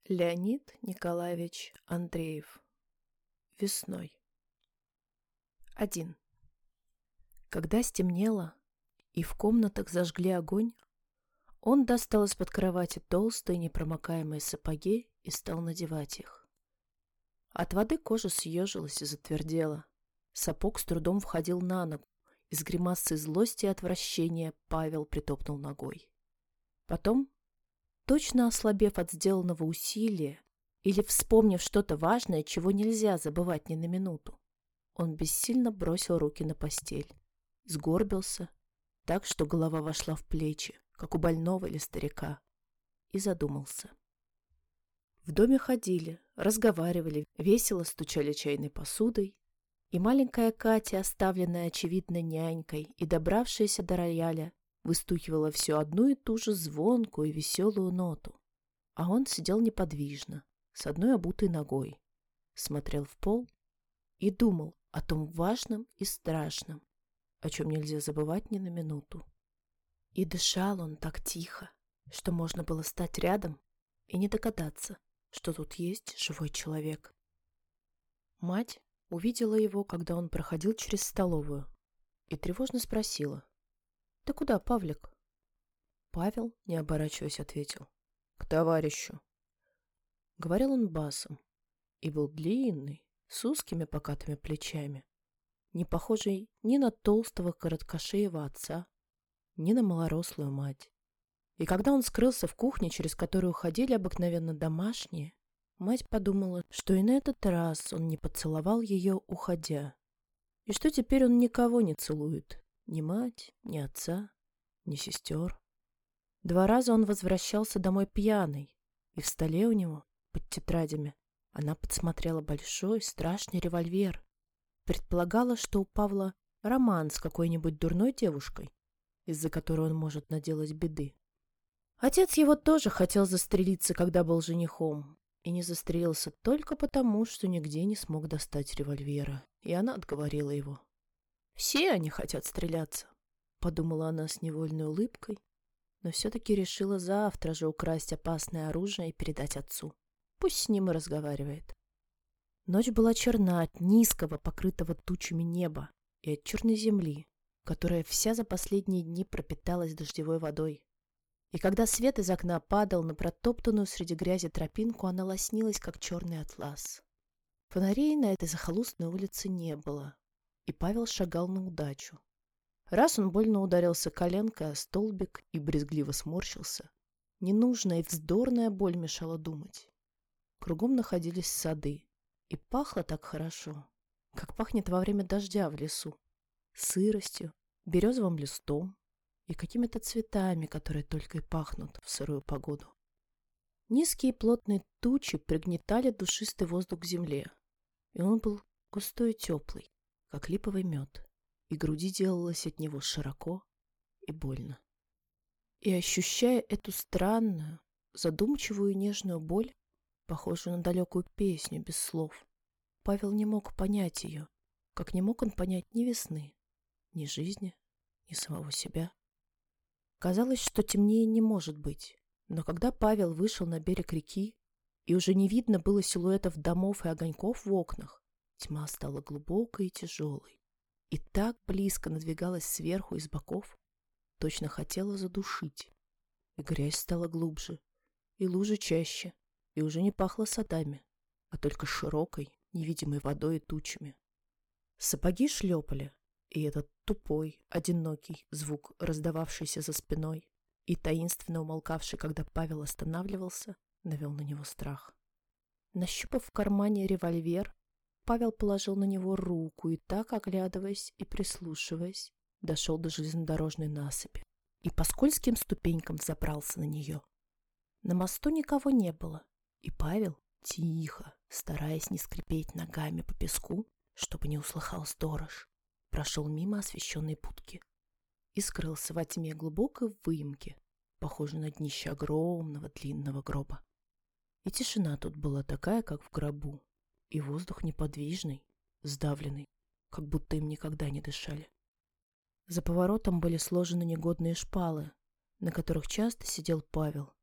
Леонид Николаевич Андреев. Весной. 1. Когда стемнело и в комнатах зажгли огонь, он достал из-под кровати толстые непромокаемые сапоги и стал надевать их. От воды кожа съежилась и затвердела. Сапог с трудом входил на ногу, и с гримасой злости и отвращения Павел притопнул ногой. Потом, точно ослабев от сделанного усилия или вспомнив что-то важное, чего нельзя забывать ни на минуту, он бессильно бросил руки на постель, сгорбился так, что голова вошла в плечи, как у больного или старика, и задумался. В доме ходили, разговаривали, весело стучали чайной посудой, и маленькая Катя, оставленная, очевидно, нянькой и добравшаяся до рояля, выстукивала всю одну и ту же звонкую и веселую ноту. А он сидел неподвижно, с одной обутой ногой, смотрел в пол и думал о том важном и страшном, о чем нельзя забывать ни на минуту. И дышал он так тихо, что можно было стать рядом и не догадаться, что тут есть живой человек. Мать увидела его, когда он проходил через столовую, и тревожно спросила: «Ты куда, Павлик?» Павел, не оборачиваясь, ответил: «К товарищу». Говорил он басом и был длинный, с узкими покатыми плечами, не похожий ни на толстого короткошеего отца, ни на малорослую мать. И когда он скрылся в кухне, через которую ходили обыкновенно домашние, мать подумала, что и на этот раз он не поцеловал ее, уходя, и что теперь он никого не целует, ни мать, ни отца, ни сестер. 2 раза он возвращался домой пьяный, и в столе у него, под тетрадями, она подсмотрела большой, страшный револьвер. Предполагала, что у Павла роман с какой-нибудь дурной девушкой, из-за которой он может наделать беды. Отец его тоже хотел застрелиться, когда был женихом, и не застрелился только потому, что нигде не смог достать револьвера, и она отговорила его. «Все они хотят стреляться», — подумала она с невольной улыбкой, но все-таки решила завтра же украсть опасное оружие и передать отцу. Пусть с ним и разговаривает. Ночь была черна от низкого, покрытого тучами неба, и от черной земли, которая вся за последние дни пропиталась дождевой водой. И когда свет из окна падал на протоптанную среди грязи тропинку, она лоснилась, как черный атлас. Фонарей на этой захолустной улице не было, и Павел шагал на удачу. Раз он больно ударился коленкой о столбик и брезгливо сморщился. Ненужная и вздорная боль мешала думать. Кругом находились сады, и пахло так хорошо, как пахнет во время дождя в лесу, сыростью, березовым листом и какими-то цветами, которые только и пахнут в сырую погоду. Низкие плотные тучи пригнетали душистый воздух к земле, и он был густой и теплый, как липовый мед, и груди делалось от него широко и больно. И ощущая эту странную, задумчивую и нежную боль, похожую на далекую песню без слов, Павел не мог понять ее, как не мог он понять ни весны, ни жизни, ни самого себя. Казалось, что темнее не может быть, но когда Павел вышел на берег реки, и уже не видно было силуэтов домов и огоньков в окнах, тьма стала глубокой и тяжелой, и так близко надвигалась сверху и с боков, точно хотела задушить. И грязь стала глубже, и лужи чаще, и уже не пахло садами, а только широкой, невидимой водой и тучами. Сапоги шлепали, и этот тупой, одинокий звук, раздававшийся за спиной и таинственно умолкавший, когда Павел останавливался, навел на него страх. Нащупав в кармане револьвер, Павел положил на него руку и так, оглядываясь и прислушиваясь, дошел до железнодорожной насыпи и по скользким ступенькам забрался на нее. На мосту никого не было, и Павел, тихо, стараясь не скрипеть ногами по песку, чтобы не услыхал сторож, прошел мимо освещенной будки и скрылся во тьме глубокой выемки, похожей на днище огромного длинного гроба. И тишина тут была такая, как в гробу, и воздух неподвижный, сдавленный, как будто им никогда не дышали. За поворотом были сложены негодные шпалы, на которых часто сидел Павел,